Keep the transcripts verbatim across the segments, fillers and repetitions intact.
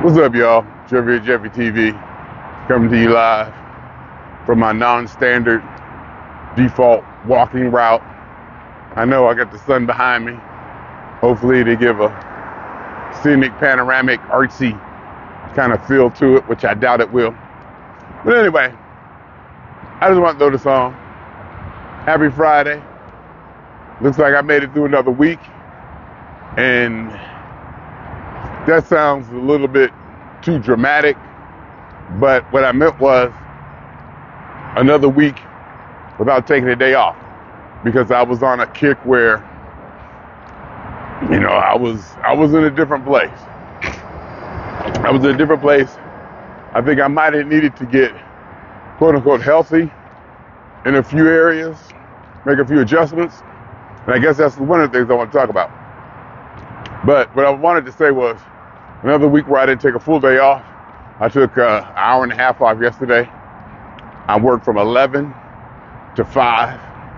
What's up, y'all? Trivia Jeffy T V coming to you live from my non-standard default walking route. I know I got the sun behind me. Hopefully they give a scenic, panoramic, artsy kind of feel to it, which I doubt it will. But anyway, I just want to throw this on. Happy Friday. Looks like I made it through another week. And that sounds a little bit too dramatic, but what I meant was another week without taking a day off, because I was on a kick where, you know, I was I was in a different place. I was in a different place. I think I might have needed to get quote unquote healthy in a few areas, make a few adjustments, and I guess that's one of the things I want to talk about. But what I wanted to say was another week where I didn't take a full day off. I took an hour and a half off yesterday. I worked from eleven to five,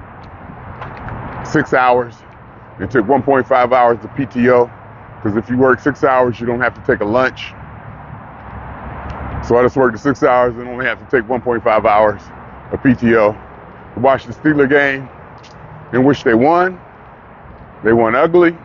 six hours, and took one point five hours of P T O, because if you work six hours, you don't have to take a lunch. So I just worked the six hours and only have to take one point five hours of P T O. I watched the Steeler game in which they won. They won ugly.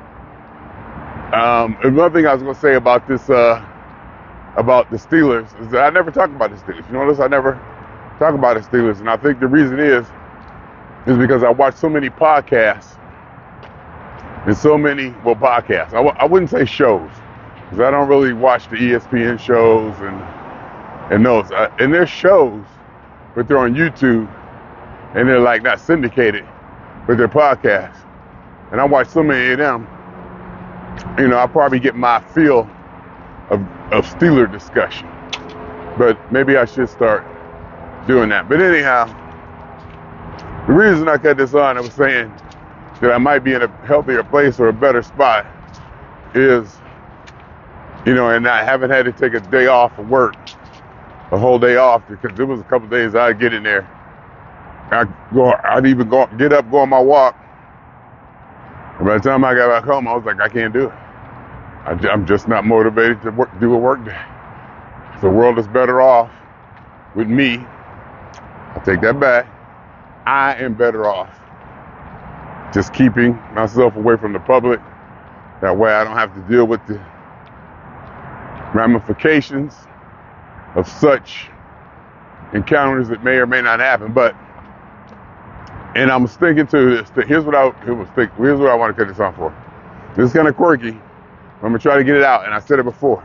Um, another thing I was going to say about this, uh, about the Steelers, is that I never talk about the Steelers. You notice I never talk about the Steelers, and I think the reason is, is because I watch so many podcasts and so many, well, podcasts. I, w- I wouldn't say shows, because I don't really watch the E S P N shows and and those. Uh, and there's shows, but they're on YouTube, and they're like not syndicated, but they're podcasts. And I watch so many of them. You know, I probably get my feel of, of Steeler discussion, but maybe I should start doing that. But anyhow, the reason I cut this on, I was saying that I might be in a healthier place or a better spot is, you know, and I haven't had to take a day off of work, a whole day off, because there was a couple of days I'd get in there. I'd go, I'd even go, get up, go on my walk. And by the time I got back home, I was like, I can't do it. I, I'm just not motivated to work, do a work day. The world is better off with me. I take that back. I am better off just keeping myself away from the public. That way I don't have to deal with the ramifications of such encounters that may or may not happen. But And I was thinking to this. Here's what I was thinking. Here's what I want to cut this on for. This is kind of quirky. I'm gonna try to get it out, and I said it before.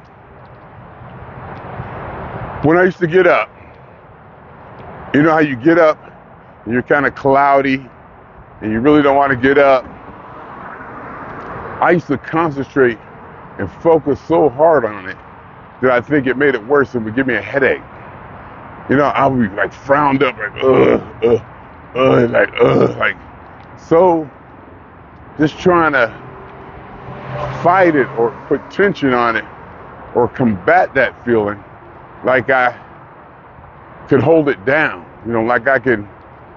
When I used to get up, you know how you get up and you're kind of cloudy, and you really don't want to get up. I used to concentrate and focus so hard on it that I think it made it worse and would give me a headache. You know, I would be like frowned up, like ugh, ugh. Uh, like, uh, like, so just trying to fight it or put tension on it or combat that feeling, like I could hold it down, you know, like I could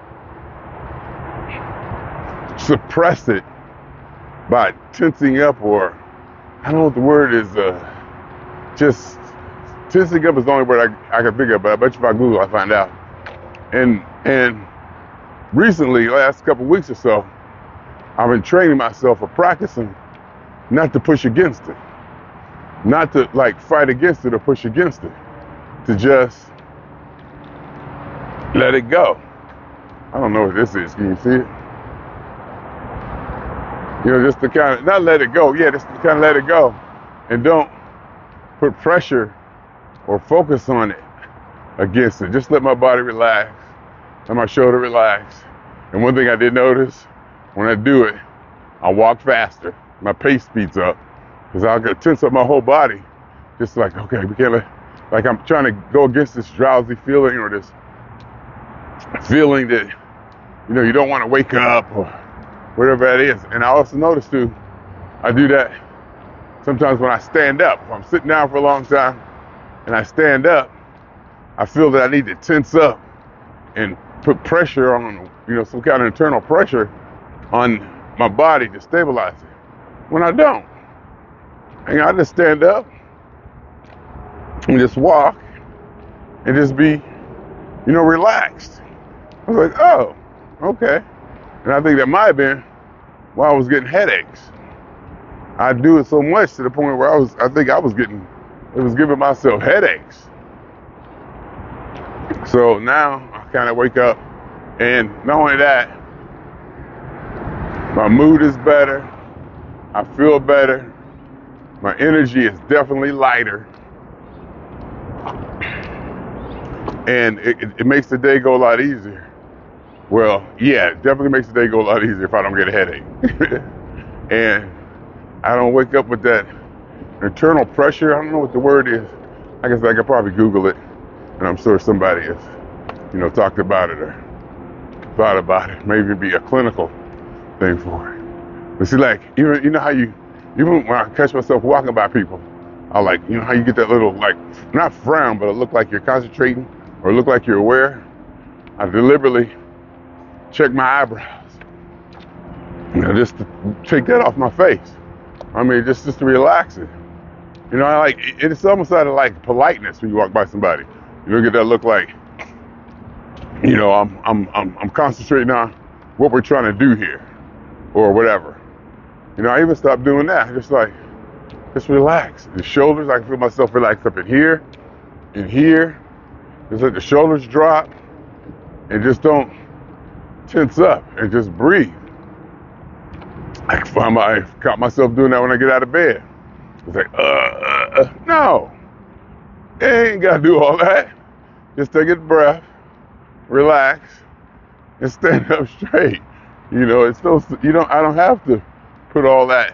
suppress it by tensing up, or I don't know what the word is, uh, just tensing up is the only word I, I can think of, but I bet you if I Google, I find out. And, and, recently, last couple of weeks or so, I've been training myself or practicing not to push against it, not to like fight against it or push against it, to just let it go. I don't know what this is. Can you see it? You know, just to kind of, not let it go. Yeah, just to kind of let it go, and don't put pressure or focus on it against it. Just let my body relax. Let my shoulder relax. And one thing I did notice, when I do it, I walk faster. My pace speeds up, because I'll get tense up my whole body. Just like, okay, we can't let, like I'm trying to go against this drowsy feeling or this feeling that, you know, you don't want to wake up or whatever that is. And I also notice too, I do that sometimes when I stand up. If I'm sitting down for a long time and I stand up, I feel that I need to tense up and put pressure on, you know, some kind of internal pressure on my body to stabilize it. When I don't, and I just stand up, and just walk and just be, you know, relaxed. I was like, oh, okay. And I think that might have been why I was getting headaches. I do it so much to the point where I was, I think I was getting, it was giving myself headaches. So now I kind of wake up, and not only that, my mood is better, I feel better, my energy is definitely lighter, and it, it, it makes the day go a lot easier. Well, yeah, it definitely makes the day go a lot easier if I don't get a headache. And I don't wake up with that internal pressure. I don't know what the word is. I guess I could probably Google it, and I'm sure somebody has, you know, talked about it or thought about it. Maybe it'd be a clinical thing for it. But see, like, even, you know how you, even when I catch myself walking by people, I like, you know how you get that little, like, not frown, but it look like you're concentrating or look like you're aware. I deliberately check my eyebrows, you know, just to take that off my face. I mean, just, just to relax it. You know, I like, it's almost out of like politeness when you walk by somebody. You look at that look like, you know, I'm, I'm, I'm, I'm concentrating on what we're trying to do here or whatever. You know, I even stopped doing that. Just like, just relax. The shoulders, I can feel myself relax up in here, in here. Just let the shoulders drop and just don't tense up and just breathe. I find my, I caught myself doing that when I get out of bed. It's like, uh, uh, uh, no, you ain't gotta do all that. Just take a breath, relax, and stand up straight. You know, it's so, you don't, I don't have to put all that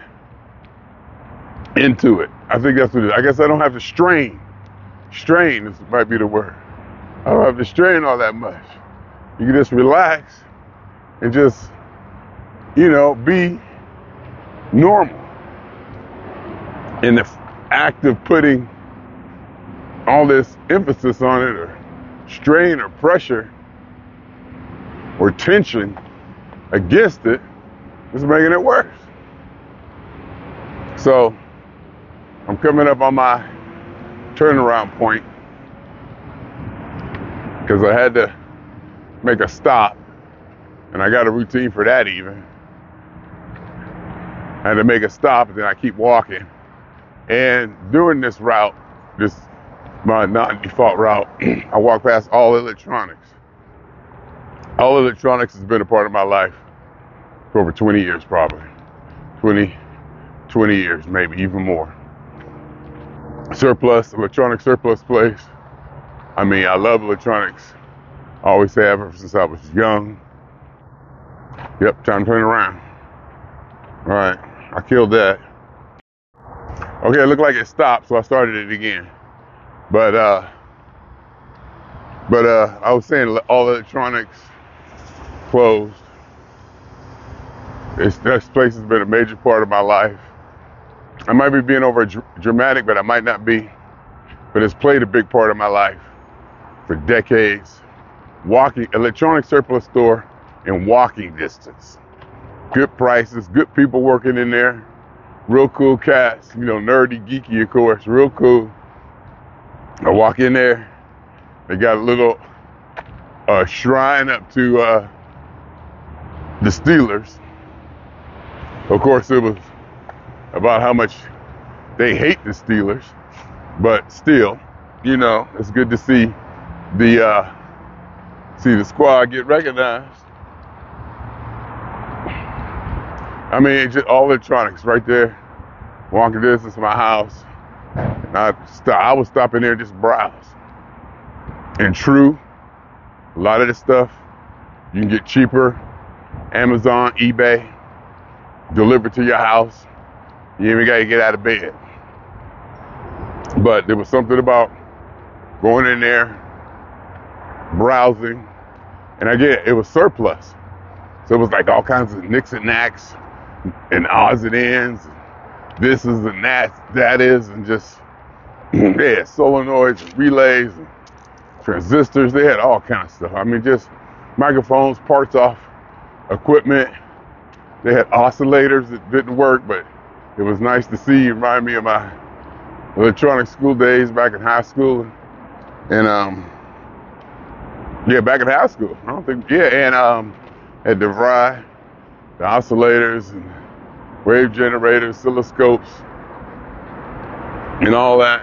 into it. I think that's what it is. I guess I don't have to strain. Strain is, might be the word. I don't have to strain all that much. You can just relax and just, you know, be normal. And the act of putting all this emphasis on it, or strain or pressure or tension against it, is making it worse. So I'm coming up on my turnaround point because I had to make a stop, and I got a routine for that even. I had to make a stop, and then I keep walking. And during this route, this my non-default route, I walk past all electronics. All electronics has been a part of my life for over twenty years, probably. twenty, twenty years, maybe even more. Surplus, electronic surplus place. I mean, I love electronics. I always have ever since I was young. Yep, time to turn around. All right, I killed that. Okay, it looked like it stopped, so I started it again. But uh, but uh, I was saying all electronics closed. It's, this place has been a major part of my life. I might be being over dr- dramatic, but I might not be. But it's played a big part of my life for decades. Walking, electronic surplus store in walking distance. Good prices, good people working in there. Real cool cats, you know, nerdy, geeky, of course, real cool. I walk in there, they got a little uh, shrine up to uh, the Steelers. Of course, it was about how much they hate the Steelers, but still, you know, it's good to see the uh, see the squad get recognized. I mean, it's just all electronics right there. Walking distance to my house. And I, st- I would stop in there and just browse. And true, a lot of this stuff you can get cheaper. Amazon, eBay, delivered to your house. You even got to get out of bed. But there was something about going in there, browsing, and again, it was surplus. So it was like all kinds of nicks and knacks and odds and ends. This is and that, that is, and just, yeah, solenoids and relays and transistors. They had all kinds of stuff. I mean, just microphones, parts off equipment. They had oscillators that didn't work, but it was nice to see. It reminded me of my electronic school days back in high school. And, um, yeah, back in high school. I don't think, yeah, and um, at DeVry, the oscillators and wave generators, oscilloscopes, and all that.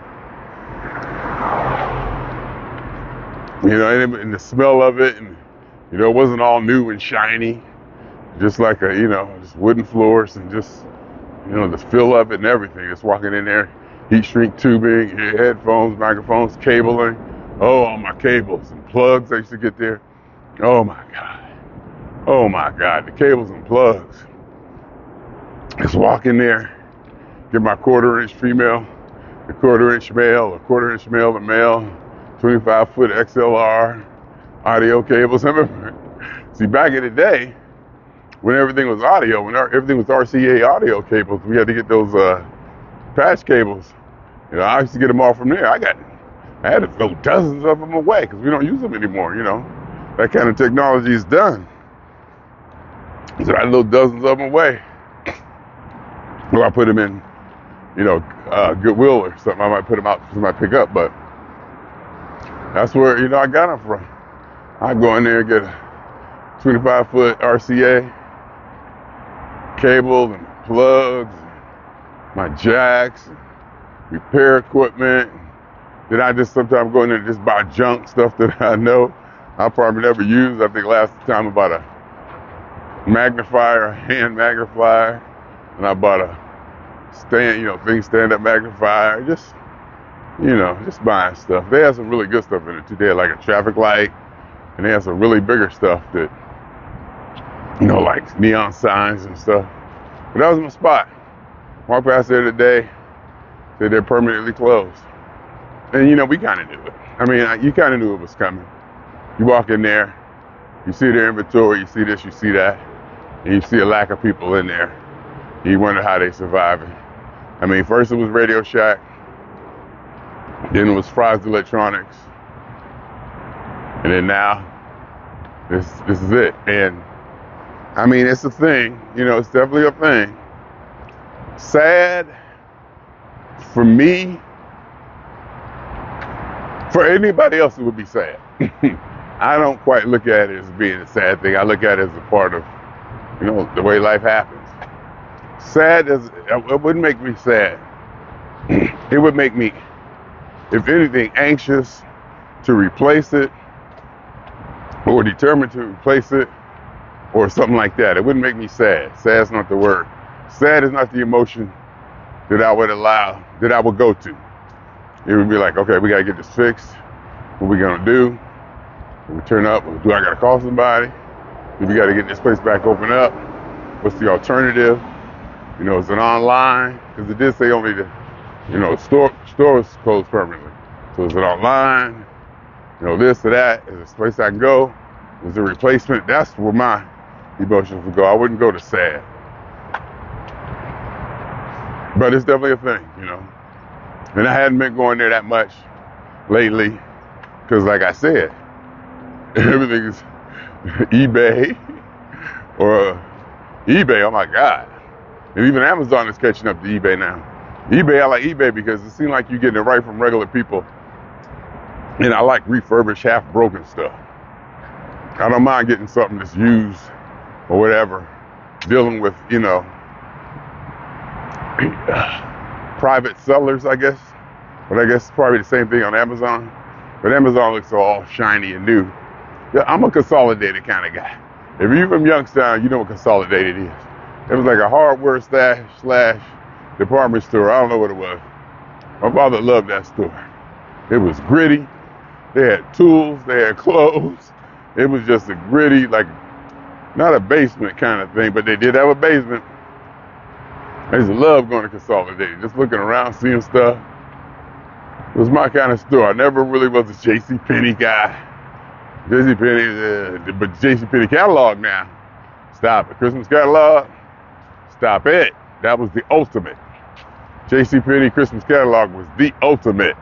You know, and, and the smell of it, and, you know, it wasn't all new and shiny, just like a, you know, just wooden floors and just, you know, the feel of it and everything. Just walking in there, heat shrink tubing, headphones, microphones, cabling. Oh, all my cables and plugs I used to get there. Oh my God. Oh my God, the cables and plugs. Just walk in there, get my quarter inch female, a quarter inch male, a quarter inch male to male, twenty-five foot X L R, audio cables. I remember, see, back in the day, when everything was audio, when our, everything was R C A audio cables, we had to get those uh, patch cables. You know, I used to get them all from there. I got, I had to throw dozens of them away because we don't use them anymore, you know. That kind of technology is done. So I throw dozens of them away. Or I put them in, you know, uh, Goodwill or something. I might put them out for somebody to pick up, but that's where, you know, I got them from. I go in there and get a twenty-five foot R C A cable and plugs, and my jacks, and repair equipment. Then I just sometimes go in there and just buy junk stuff that I know I probably never use. I think last time I bought a magnifier, a hand magnifier, and I bought a stand, you know, thing stand-up magnifier. Just, you know, just buying stuff. They have some really good stuff in it too. They had like a traffic light, and they have some really bigger stuff that, you know, like neon signs and stuff. But that was my spot. Walked past there today, said they're permanently closed. And, you know, we kind of knew it. I mean, you kind of knew it was coming. You walk in there, you see their inventory, you see this, you see that, and you see a lack of people in there. And you wonder how they surviving. I mean, first it was Radio Shack, then it was Fry's Electronics, and then now this this is it. And I mean, it's a thing, you know, it's definitely a thing. Sad for me. For anybody else, it would be sad. I don't quite look at it as being a sad thing. I look at it as a part of, you know, the way life happens. Sad as it wouldn't make me sad. It would make me, if anything, anxious to replace it, or determined to replace it, or something like that. It wouldn't make me sad. Sad's not the word. Sad is not the emotion that I would allow, that I would go to. It would be like, okay, we gotta get this fixed. What we gonna do? We turn up. Do I gotta call somebody? Do we gotta get this place back open up? What's the alternative? You know, is it online? Because it did say only the, you know, store store was closed permanently. So is it online? You know, this or that? Is this place I can go? Is it a replacement? That's where my emotions would go. I wouldn't go to sad. But it's definitely a thing, you know. And I hadn't been going there that much lately because, like I said, everything is eBay or uh, eBay. Oh my God! And even Amazon is catching up to eBay now. eBay, I like eBay because it seems like you're getting it right from regular people, and I like refurbished, half-broken stuff. I don't mind getting something that's used or whatever, dealing with, you know, private sellers, I guess. But I guess it's probably the same thing on Amazon. But Amazon looks all shiny and new. Yeah, I'm a consolidated kind of guy. If you're from Youngstown, you know what consolidated is. It was like a hardware stash slash department store. I don't know what it was. My father loved that store. It was gritty. They had tools. They had clothes. It was just a gritty, like, not a basement kind of thing, but they did have a basement. I used to love going to Consolidated, just looking around, seeing stuff. It was my kind of store. I never really was a JCPenney guy. JCPenney, uh, but JCPenney catalog now. Stop it. Christmas catalog, stop it. That was the ultimate. JCPenney Christmas catalog was the ultimate.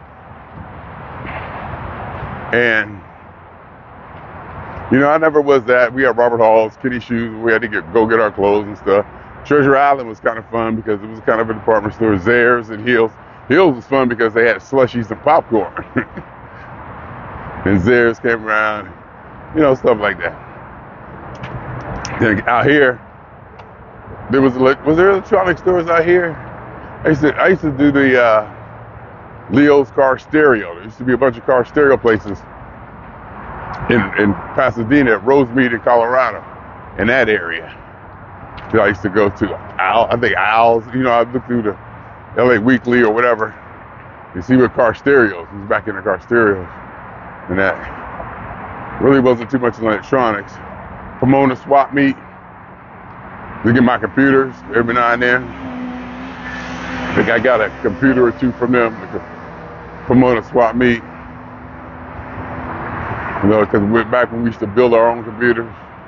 And, you know, I never was that. We had Robert Hall's, Kitty Shoes. We had to get, go get our clothes and stuff. Treasure Island was kind of fun because it was kind of a department store. Zayre's and Hills. Hills was fun because they had slushies and popcorn. And Zares came around, you know, stuff like that. Then out here, there was was there electronic stores out here? I used to I used to do the uh, Leo's Car Stereo. There used to be a bunch of car stereo places in in Pasadena, at Rosemead in Colorado, in that area. that I used to go to. Owl, I think Owls. You know, I looked through the L A Weekly or whatever. You see what car stereos. He's back in the car stereos, and that really wasn't too much electronics. Pomona swap meet. Look at my computers every now and then. I think I got a computer or two from them. Like a Pomona swap meet. You know, because we went back when we used to build our own computers.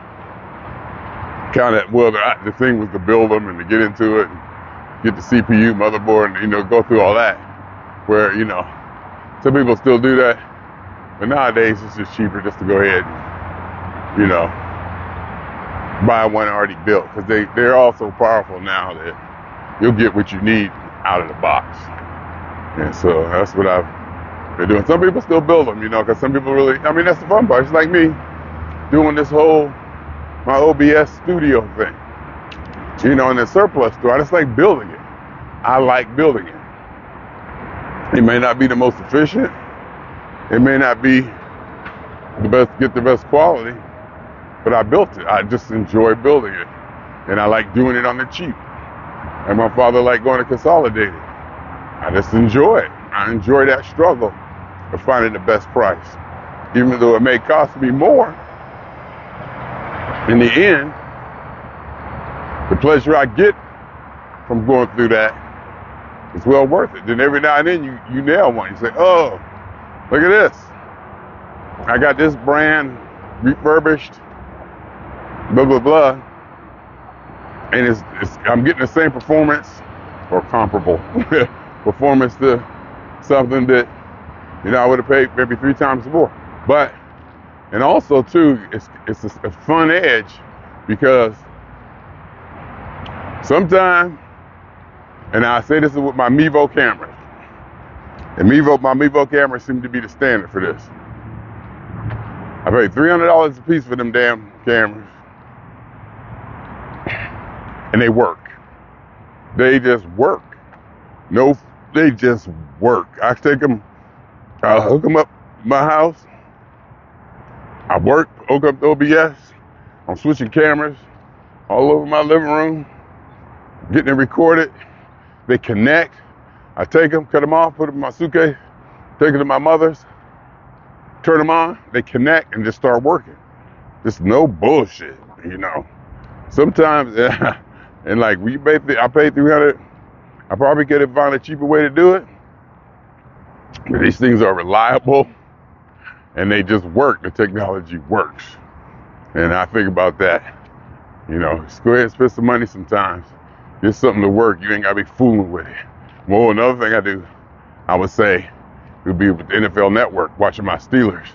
Kind of, well, the, the thing was to build them and to get into it, and get the C P U, motherboard, and, you know, go through all that. Where, you know, some people still do that. But nowadays, it's just cheaper just to go ahead and, you know, buy one already built. Because they, they're all so powerful now that you'll get what you need out of the box. And so that's what I've been doing. Some people still build them, you know, because some people really, I mean, that's the fun part. It's like me doing this whole, my O B S studio thing. You know, in the surplus store, I just like building it. I like building it. It may not be the most efficient. It may not be the best, get the best quality, but I built it. I just enjoy building it. And I like doing it on the cheap. And my father liked going to Consolidated. I just enjoy it. I enjoy that struggle of finding the best price. Even though it may cost me more, in the end, the pleasure I get from going through that is well worth it. Then every now and then you, you nail one. You say, oh, look at this. I got this brand refurbished, blah, blah, blah. And it's, it's I'm getting the same performance or comparable performance to something that, you know, I would have paid maybe three times more. But, and also too, it's, it's a, a fun edge because sometimes, and I say this with my Mevo cameras, and Mevo, my Mevo cameras seem to be the standard for this. I paid three hundred dollars a piece for them damn cameras, and they work. They just work. No, they just work. I take them, I hook them up my house. I work, hook up the O B S. I'm switching cameras all over my living room, getting it recorded. They connect. I take them, cut them off, put them in my suitcase, take them to my mother's, turn them on, they connect and just start working. Just no bullshit, you know. Sometimes, and like we pay, I paid three hundred dollars, I probably could have found a cheaper way to do it. But these things are reliable and they just work. The technology works. And I think about that. You know, just go ahead and spend some money sometimes. Get something to work. You ain't got to be fooling with it. Well, another thing I do, I would say, would be with the N F L Network, watching my Steelers.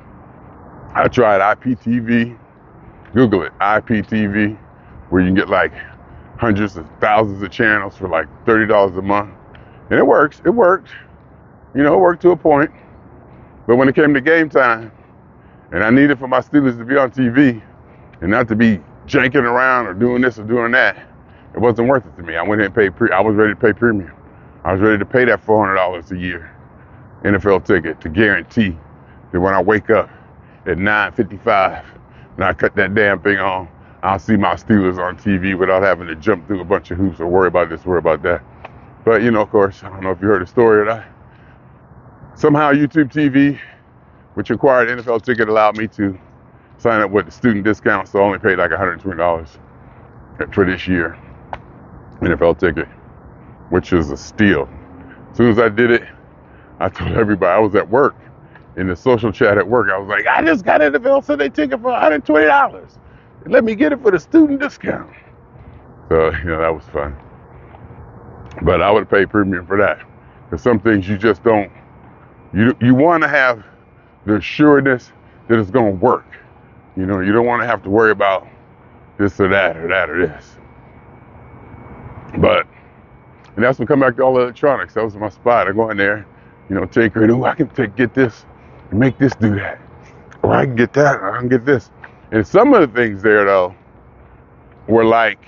I tried I P T V. Google it, I P T V, where you can get like hundreds of thousands of channels for like thirty dollars a month. And it works. It worked. You know, it worked to a point. But when it came to game time, and I needed for my Steelers to be on T V and not to be janking around or doing this or doing that, it wasn't worth it to me. I went ahead and paid pre- I was ready to pay premium. I was ready to pay that four hundred dollars a year N F L ticket to guarantee that when I wake up at nine fifty-five and I cut that damn thing on, I'll see my Steelers on T V without having to jump through a bunch of hoops or worry about this, worry about that. But, you know, of course, I don't know if you heard the story or not. Somehow YouTube T V, which required N F L ticket, allowed me to sign up with the student discount, so I only paid like one hundred twenty dollars for this year N F L ticket, which is a steal. As soon as I did it, I told everybody. I was at work, in the social chat at work. I was like, I just got N F L Sunday ticket for one hundred twenty dollars. Let me get it for the student discount. So, you know, that was fun. But I would have paid premium for that. Because some things you just don't, you you want to have the assuredness that it's going to work. You know, you don't want to have to worry about this or that or that or this. But And that's what come back to all the electronics. That was my spot. I go in there, you know, tinker and, ooh, I can take, get this and make this do that. Or I can get that, or I can get this. And some of the things there, though, were like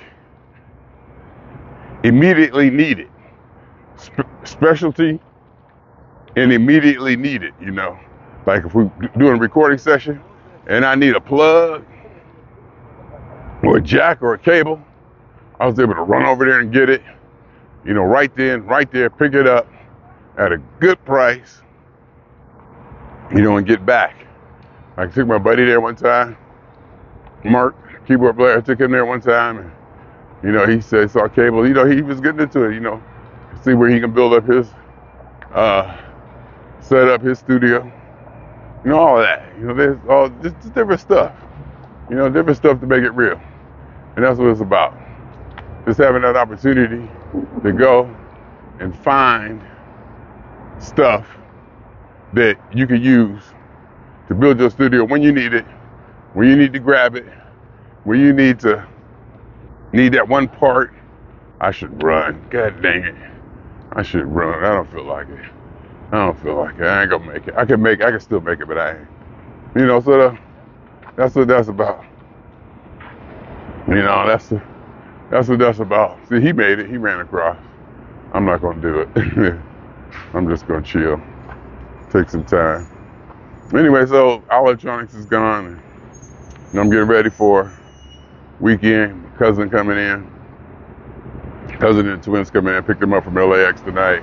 immediately needed. Spe- specialty and immediately needed, you know. Like if we're doing a recording session and I need a plug or a jack or a cable, I was able to run over there and get it, you know, right then, right there, pick it up at a good price, you know, and get back. I took my buddy there one time, Mark, keyboard player, I took him there one time, and, you know, he said, saw cable, you know, he was getting into it, you know, see where he can build up his, uh, set up his studio, you know, all of that, you know, there's all, just, just different stuff, you know, different stuff to make it real. And that's what it's about. Just having that opportunity to go and find stuff that you can use to build your studio when you need it, when you need to grab it, when you need to need that one part. I should run. God dang it. I should run. I don't feel like it. I don't feel like it. I ain't gonna make it. I can make I can still make it, but I ain't. You know, so the, that's what that's about. You know, that's the, that's what that's about. See, he made it. He ran across. I'm not gonna do it. I'm just gonna chill. Take some time. Anyway, so all electronics is gone, and I'm getting ready for weekend. My cousin coming in. Cousin and twins coming in. Picked them up from L A X tonight.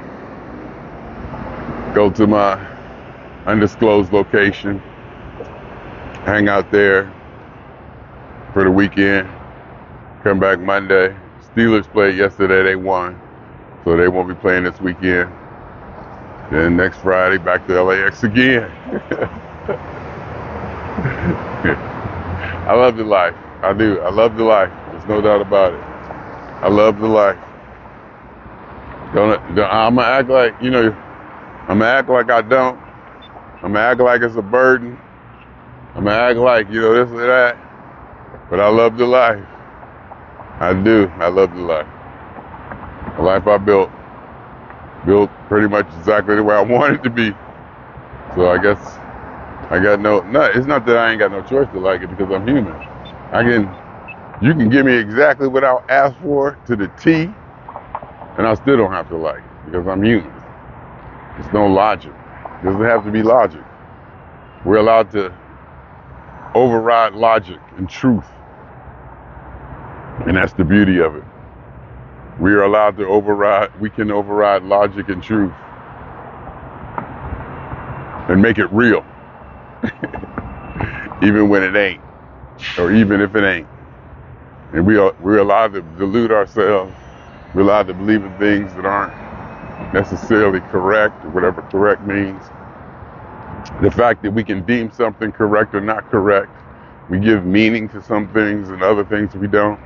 Go to my undisclosed location. Hang out there for the weekend. Come back Monday. Steelers played yesterday. They won, so they won't be playing this weekend. Then next Friday, back to L A X again. I love the life. I do. I love the life. There's no doubt about it. I love the life. Don't, don't I'm gonna act like, you know, I'm gonna act like I don't. I'm gonna act like it's a burden. I'm gonna act like, you know, this or that. But I love the life. I do. I love the life. The life I built. Built pretty much exactly the way I want it to be. So I guess I got no, no, it's not that I ain't got no choice to like it, because I'm human. I can, you can give me exactly what I asked for to the T, and I still don't have to like it, because I'm human. There's no logic. It doesn't have to be logic. We're allowed to override logic and truth. And that's the beauty of it. We are allowed to override, we can override logic and truth and make it real. Even when it ain't, or even if it ain't. And we are, we're allowed to delude ourselves. We're allowed to believe in things that aren't necessarily correct, or whatever correct means. The fact that we can deem something correct or not correct, we give meaning to some things and other things we don't.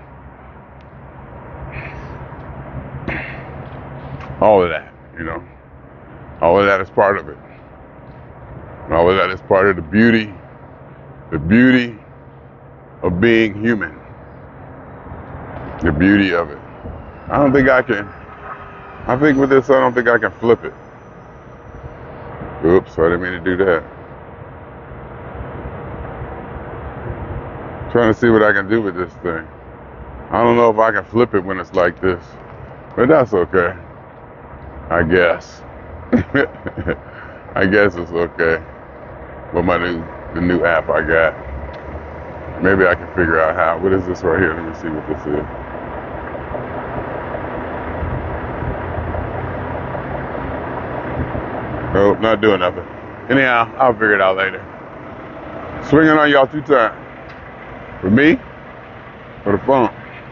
All of that, you know, all of that is part of it. All of that is part of the beauty, the beauty of being human. The beauty of it. I don't think I can, I think with this, I don't think I can flip it. Oops, I didn't mean to do that. Trying to see what I can do with this thing. I don't know if I can flip it when it's like this, but that's okay. I guess. I guess it's okay. With my new, the new app I got. Maybe I can figure out how. What is this right here? Let me see what this is. Nope, not doing nothing. Anyhow, I'll figure it out later. Swinging on y'all two times. For me, for the phone.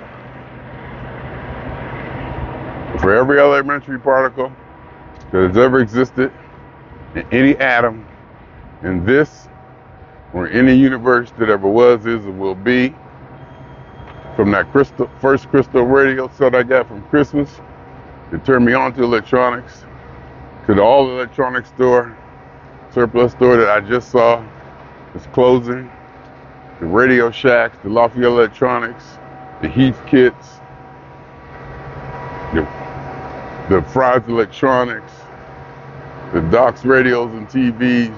For every elementary particle that has ever existed in any atom in this or any universe that ever was, is, or will be, from that crystal, first crystal radio set I got from Christmas that turned me on to electronics, to the all electronics store, surplus store that I just saw is closing, the Radio Shacks, the Lafayette Electronics, the Heath Kits, the the Fry's Electronics, the Doc's radios and T Vs,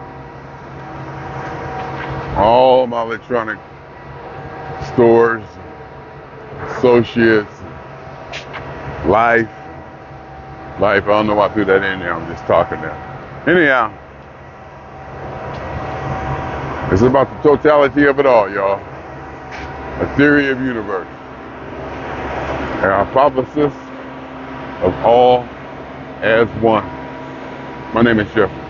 all my electronic stores, associates, life, life, I don't know why I threw that in there, I'm just talking now. Anyhow, it's about the totality of it all, y'all. A theory of universe. An hypothesis of all as one. My name is Jeff.